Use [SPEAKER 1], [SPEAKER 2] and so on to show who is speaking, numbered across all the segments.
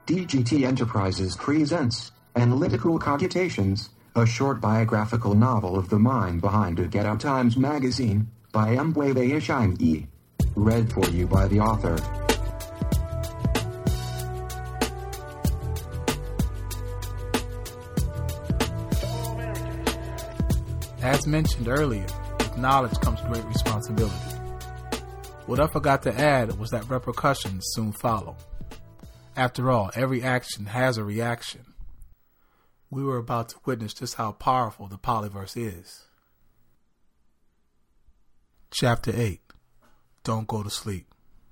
[SPEAKER 1] DGT Enterprises presents Analytical Cogitations, a short biographical novel of the mind behind a Get Out Times magazine, by Mwebe Ishime. Read for you by the author.
[SPEAKER 2] As mentioned earlier, with knowledge comes great responsibility. What I forgot to add was that repercussions soon follow. After all, every action has a reaction. We were about to witness just how powerful the polyverse is. Chapter 8. Don't Go to Sleep.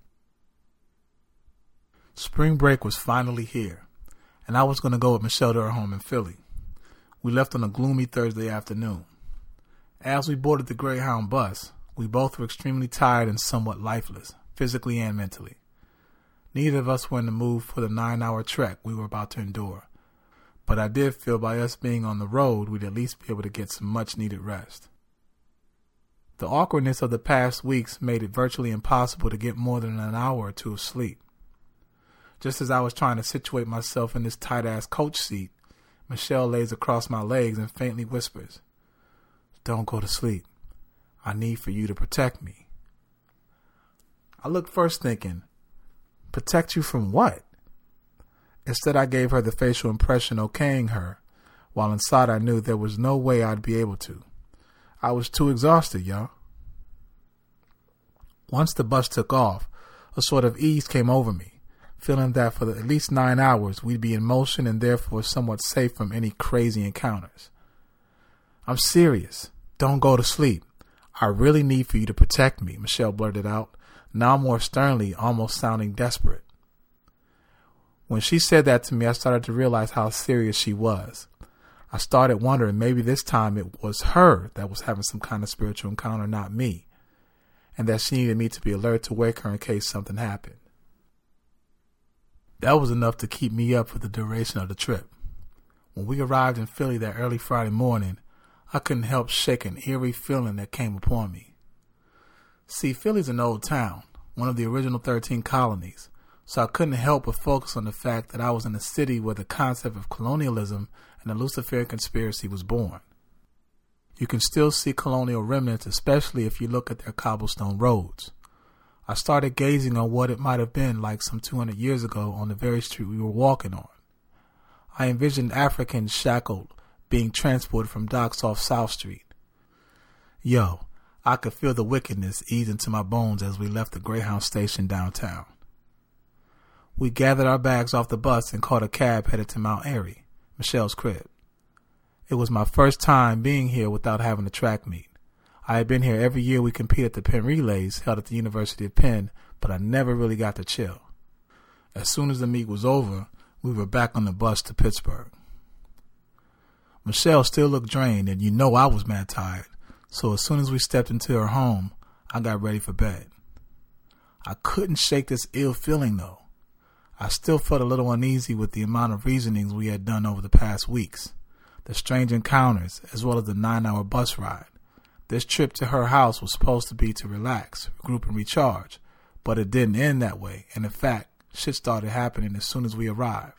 [SPEAKER 2] Spring break was finally here, and I was going to go with Michelle to her home in Philly. We left on a gloomy Thursday afternoon. As we boarded the Greyhound bus, we both were extremely tired and somewhat lifeless, physically and mentally. Neither of us were in the mood for the 9-hour trek we were about to endure, but I did feel by us being on the road, we'd at least be able to get some much-needed rest. The awkwardness of the past weeks made it virtually impossible to get more than an hour or two of sleep. Just as I was trying to situate myself in this tight-ass coach seat, Michelle lays across my legs and faintly whispers, "Don't go to sleep. I need for you to protect me." I looked first thinking, protect you from what? Instead, I gave her the facial impression okaying her, while inside I knew there was no way I'd be able to. I was too exhausted, y'all. Once the bus took off, a sort of ease came over me, feeling that for at least 9 hours we'd be in motion and therefore somewhat safe from any crazy encounters. "I'm serious. Don't go to sleep. I really need for you to protect me," Michelle blurted out, now more sternly, almost sounding desperate. When she said that to me, I started to realize how serious she was. I started wondering maybe this time it was her that was having some kind of spiritual encounter, not me, and that she needed me to be alert to wake her in case something happened. That was enough to keep me up for the duration of the trip. When we arrived in Philly that early Friday morning, I couldn't help shake an eerie feeling that came upon me. See, Philly's an old town, one of the original 13 colonies, so I couldn't help but focus on the fact that I was in a city where the concept of colonialism and the Luciferian conspiracy was born. You can still see colonial remnants, especially if you look at their cobblestone roads. I started gazing on what it might have been like some 200 years ago on the very street we were walking on. I envisioned Africans shackled, being transported from docks off South Street. Yo, I could feel the wickedness ease into my bones as we left the Greyhound station downtown. We gathered our bags off the bus and caught a cab headed to Mount Airy, Michelle's crib. It was my first time being here without having a track meet. I had been here every year we compete at the Penn Relays held at the University of Penn, but I never really got to chill. As soon as the meet was over, we were back on the bus to Pittsburgh. Michelle still looked drained, and I was mad tired. So as soon as we stepped into her home, I got ready for bed. I couldn't shake this ill feeling, though. I still felt a little uneasy with the amount of reasonings we had done over the past weeks, the strange encounters, as well as the 9-hour bus ride. This trip to her house was supposed to be to relax, regroup, and recharge, but it didn't end that way, and in fact, shit started happening as soon as we arrived.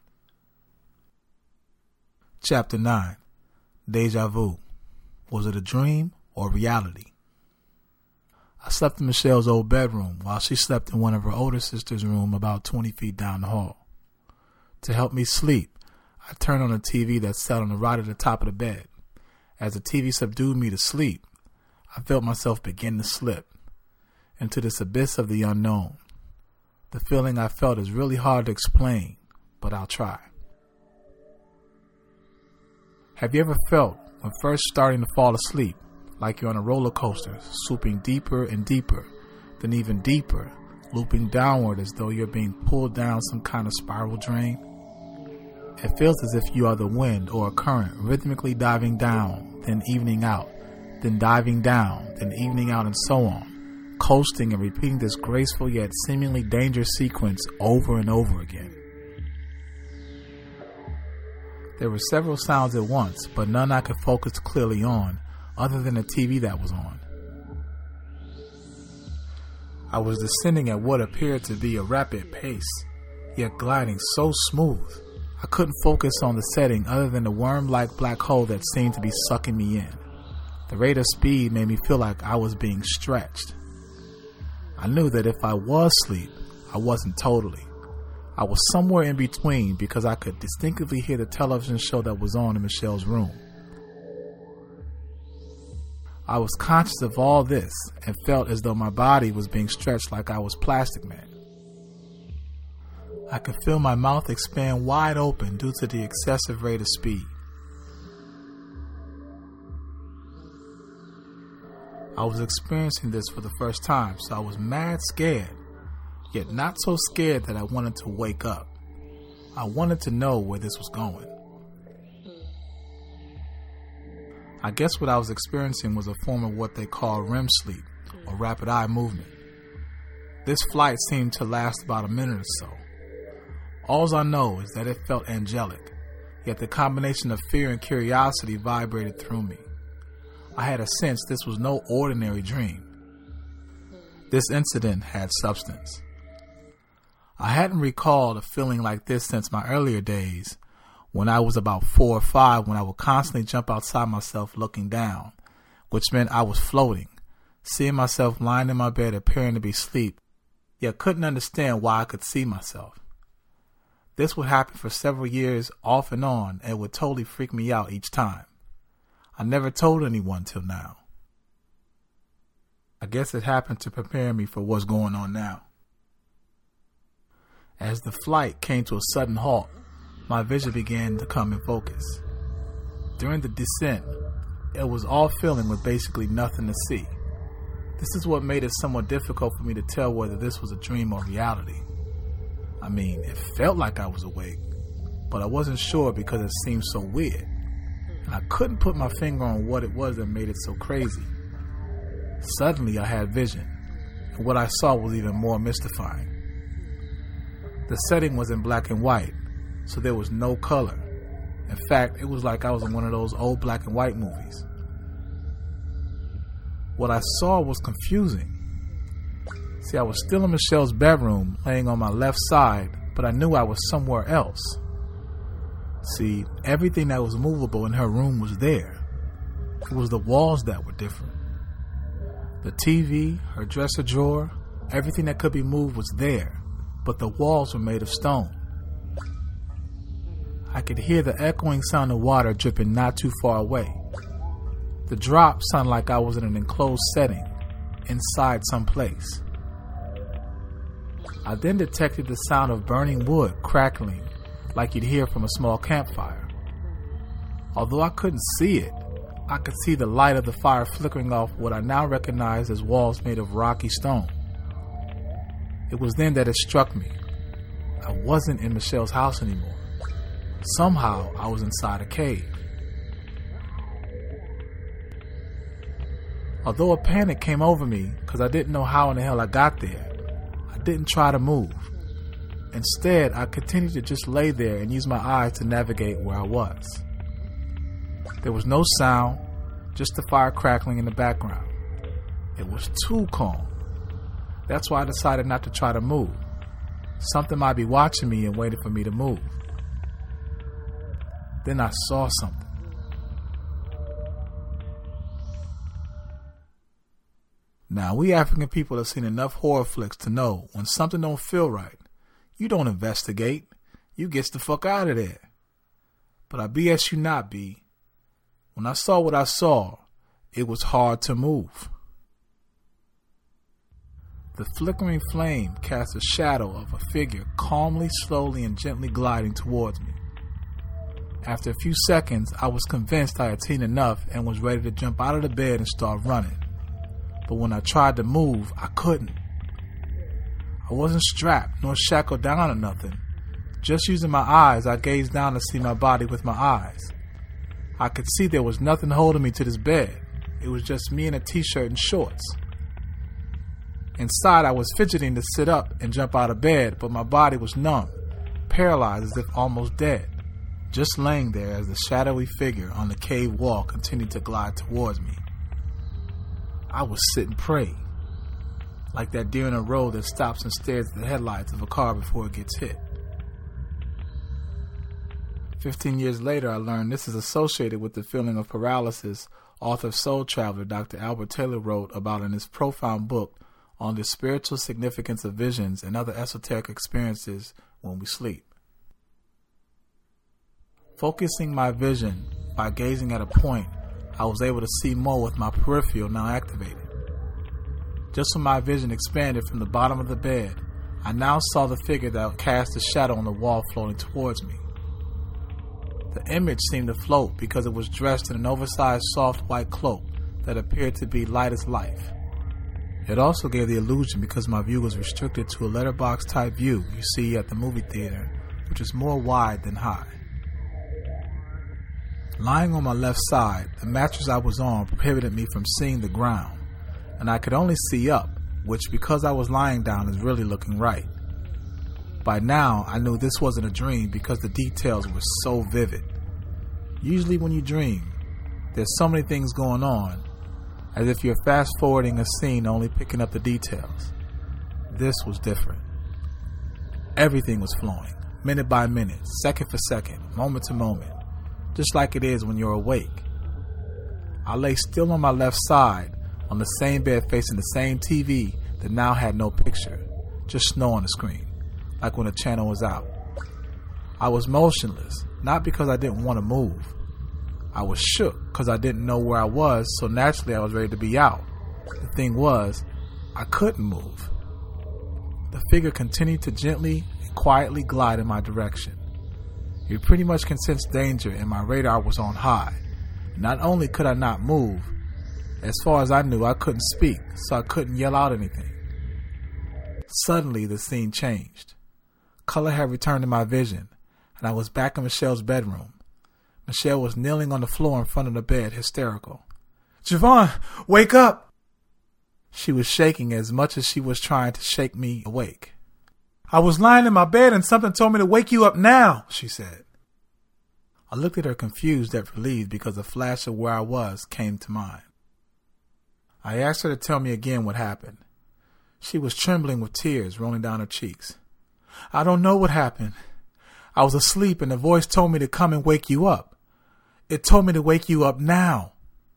[SPEAKER 2] Chapter 9. Deja Vu. Was it a dream or reality? I slept in Michelle's old bedroom while she slept in one of her older sister's room about 20 feet down the hall. To help me sleep, I turned on a TV that sat on the right at the top of the bed. As the TV subdued me to sleep, I felt myself begin to slip into this abyss of the unknown. The feeling I felt is really hard to explain, but I'll try. Have you ever felt, when first starting to fall asleep, like you're on a roller coaster, swooping deeper and deeper, then even deeper, looping downward as though you're being pulled down some kind of spiral drain? It feels as if you are the wind or a current, rhythmically diving down, then evening out, then diving down, then evening out, and so on, coasting and repeating this graceful yet seemingly dangerous sequence over and over again. There were several sounds at once, but none I could focus clearly on, other than the TV that was on. I was descending at what appeared to be a rapid pace, yet gliding so smooth. I couldn't focus on the setting other than the worm-like black hole that seemed to be sucking me in. The rate of speed made me feel like I was being stretched. I knew that if I was asleep, I wasn't totally. I was somewhere in between because I could distinctly hear the television show that was on in Michelle's room. I was conscious of all this and felt as though my body was being stretched like I was Plastic Man. I could feel my mouth expand wide open due to the excessive rate of speed. I was experiencing this for the first time, so I was mad scared, yet not so scared that I wanted to wake up. I wanted to know where this was going. I guess what I was experiencing was a form of what they call REM sleep, or rapid eye movement. This flight seemed to last about a minute or so. All I know is that it felt angelic, yet the combination of fear and curiosity vibrated through me. I had a sense this was no ordinary dream. This incident had substance. I hadn't recalled a feeling like this since my earlier days, when I was about 4 or 5, when I would constantly jump outside myself looking down, which meant I was floating, seeing myself lying in my bed appearing to be asleep, yet couldn't understand why I could see myself. This would happen for several years off and on, and would totally freak me out each time. I never told anyone till now. I guess it happened to prepare me for what's going on now. As the flight came to a sudden halt, my vision began to come in focus. During the descent, it was all filling with basically nothing to see. This is what made it somewhat difficult for me to tell whether this was a dream or reality. I mean, it felt like I was awake, but I wasn't sure because it seemed so weird. And I couldn't put my finger on what it was that made it so crazy. Suddenly I had vision, and what I saw was even more mystifying. The setting was in black and white, so there was no color. In fact, it was like I was in one of those old black and white movies. What I saw was confusing. See, I was still in Michelle's bedroom, laying on my left side, but I knew I was somewhere else. See, everything that was movable in her room was there. It was the walls that were different. The TV, her dresser drawer, everything that could be moved was there, but the walls were made of stone. I could hear the echoing sound of water dripping not too far away. The drop sounded like I was in an enclosed setting, inside some place. I then detected the sound of burning wood crackling, like you'd hear from a small campfire. Although I couldn't see it, I could see the light of the fire flickering off what I now recognize as walls made of rocky stone. It was then that it struck me. I wasn't in Michelle's house anymore. Somehow I was inside a cave. Although a panic came over me because I didn't know how in the hell I got there, I didn't try to move. Instead, I continued to just lay there and use my eyes to navigate where I was. There was no sound, just the fire crackling in the background. It was too calm. That's why I decided not to try to move. Something might be watching me and waiting for me to move. Then I saw something. Now, we African people have seen enough horror flicks to know when something don't feel right, you don't investigate. You gets the fuck out of there. But I BS you not, B. When I saw what I saw, it was hard to move. The flickering flame cast a shadow of a figure calmly, slowly, and gently gliding towards me. After a few seconds, I was convinced I had seen enough and was ready to jump out of the bed and start running. But when I tried to move, I couldn't. I wasn't strapped nor shackled down or nothing. Just using my eyes, I gazed down to see my body with my eyes. I could see there was nothing holding me to this bed. It was just me in a t-shirt and shorts. Inside, I was fidgeting to sit up and jump out of bed, but my body was numb, paralyzed as if almost dead, just laying there as the shadowy figure on the cave wall continued to glide towards me. I was sitting prey, like that deer in a road that stops and stares at the headlights of a car before it gets hit. 15 years later, I learned this is associated with the feeling of paralysis author of Soul Traveler Dr. Albert Taylor wrote about in his profound book on the spiritual significance of visions and other esoteric experiences when we sleep. Focusing my vision by gazing at a point, I was able to see more with my peripheral now activated. Just when my vision expanded from the bottom of the bed, I now saw the figure that cast a shadow on the wall floating towards me. The image seemed to float because it was dressed in an oversized soft white cloak that appeared to be light as life. It also gave the illusion because my view was restricted to a letterbox type view you see at the movie theater, which is more wide than high. Lying on my left side, the mattress I was on prohibited me from seeing the ground, and I could only see up, which because I was lying down is really looking right. By now, I knew this wasn't a dream because the details were so vivid. Usually when you dream, there's so many things going on, as if you're fast-forwarding a scene only picking up the details. This was different. Everything was flowing, minute by minute, second for second, moment to moment, just like it is when you're awake. I lay still on my left side, on the same bed facing the same TV that now had no picture, just snow on the screen, like when the channel was out. I was motionless, not because I didn't want to move. I was shook because I didn't know where I was, so naturally I was ready to be out. The thing was, I couldn't move. The figure continued to gently and quietly glide in my direction. It pretty much could sense danger and my radar was on high. Not only could I not move, as far as I knew I couldn't speak, so I couldn't yell out anything. Suddenly the scene changed. Color had returned to my vision, and I was back in Michelle's bedroom. Michelle was kneeling on the floor in front of the bed, hysterical. "Javon, wake up!" She was shaking as much as she was trying to shake me awake. "I was lying in my bed and something told me to wake you up now," she said. I looked at her confused yet relieved because a flash of where I was came to mind. I asked her to tell me again what happened. She was trembling with tears rolling down her cheeks. "I don't know what happened. I was asleep and the voice told me to come and wake you up. It told me to wake you up now."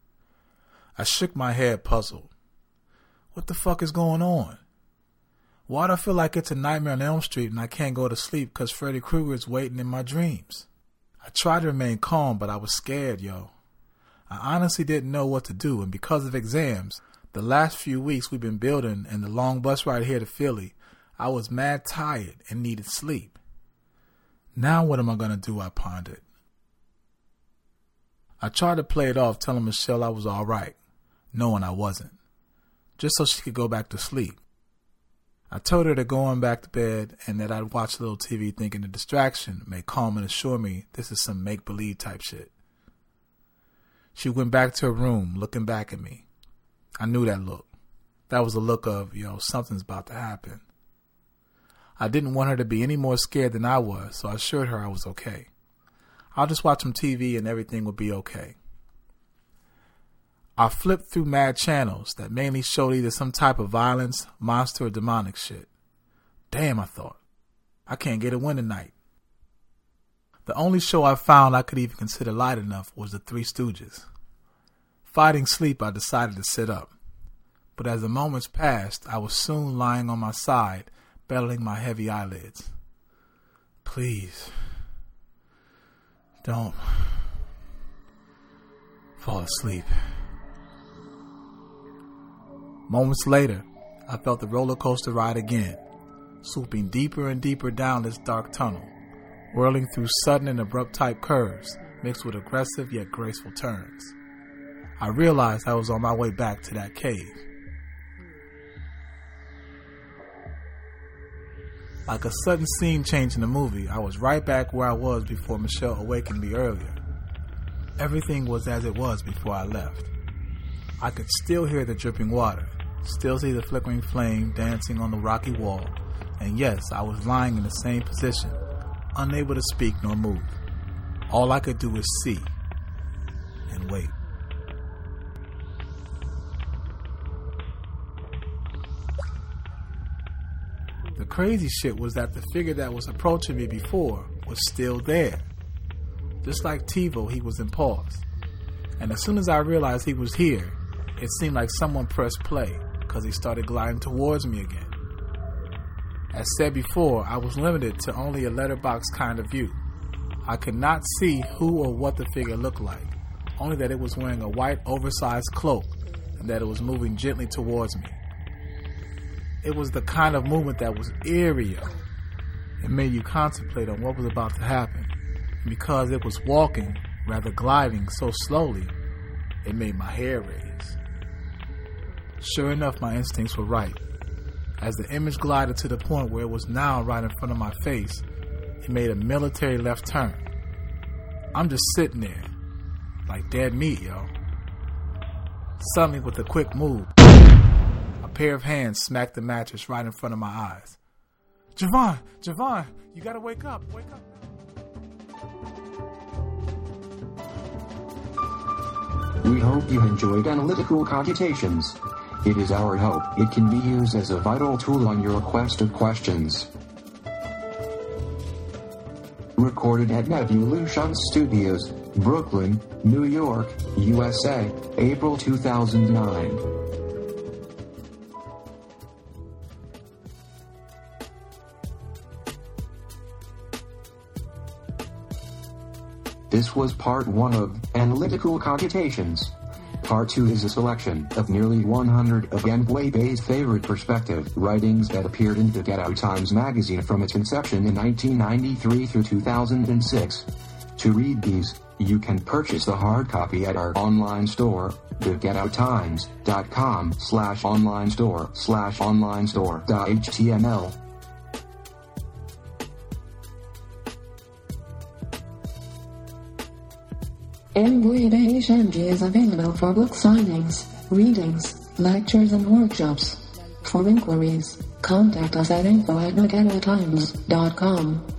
[SPEAKER 2] I shook my head, puzzled. What the fuck is going on? Why do I feel like it's a Nightmare on Elm Street and I can't go to sleep because Freddy Krueger is waiting in my dreams? I tried to remain calm, but I was scared, yo. I honestly didn't know what to do, and because of exams, the last few weeks we've been building and the long bus ride here to Philly, I was mad tired and needed sleep. Now what am I going to do, I pondered. I tried to play it off telling Michelle I was all right, knowing I wasn't, just so she could go back to sleep. I told her to go on back to bed and that I'd watch a little TV thinking the distraction may calm and assure me this is some make-believe type shit. She went back to her room, looking back at me. I knew that look. That was a look of, something's about to happen. I didn't want her to be any more scared than I was, so I assured her I was okay. I'll just watch some TV and everything will be okay. I flipped through mad channels that mainly showed either some type of violence, monster, or demonic shit. Damn, I thought. I can't get a win tonight. The only show I found I could even consider light enough was The Three Stooges. Fighting sleep, I decided to sit up. But as the moments passed, I was soon lying on my side, battling my heavy eyelids. Please, don't fall asleep. Moments later, I felt the roller coaster ride again, swooping deeper and deeper down this dark tunnel, whirling through sudden and abrupt type curves, mixed with aggressive yet graceful turns. I realized I was on my way back to that cave. Like a sudden scene change in the movie, I was right back where I was before Michelle awakened me earlier. Everything was as it was before I left. I could still hear the dripping water, still see the flickering flame dancing on the rocky wall, and yes, I was lying in the same position, unable to speak nor move. All I could do was see and wait. The crazy shit was that the figure that was approaching me before was still there. Just like TiVo, he was in pause. And as soon as I realized he was here, it seemed like someone pressed play, because he started gliding towards me again. As said before, I was limited to only a letterbox kind of view. I could not see who or what the figure looked like, only that it was wearing a white oversized cloak and that it was moving gently towards me. It was the kind of movement that was eerie. It made you contemplate on what was about to happen. And because it was walking, rather gliding so slowly, it made my hair raise. Sure enough, my instincts were right. As the image glided to the point where it was now right in front of my face, it made a military left turn. I'm just sitting there, like dead meat, yo. Suddenly, with a quick move, a pair of hands smacked the mattress right in front of my eyes. Javon, you gotta wake up now.
[SPEAKER 1] We hope you enjoyed Analytical Cogitations. It is our hope it can be used as a vital tool on your quest of questions. Recorded at Nevolution Studios, Brooklyn, New York, USA, April 2009. This was part 1 of Analytical Cogitations. Part 2 is a selection of nearly 100 of Mbwebe's favorite perspective writings that appeared in the Get Out Times magazine from its inception in 1993 through 2006. To read these, you can purchase the hard copy at our online store, thegetouttimes.com/online store/online store.html.
[SPEAKER 3] Mbwebe Shanji is available for book signings, readings, lectures and workshops. For inquiries, contact us at info@thegetouttimes.com.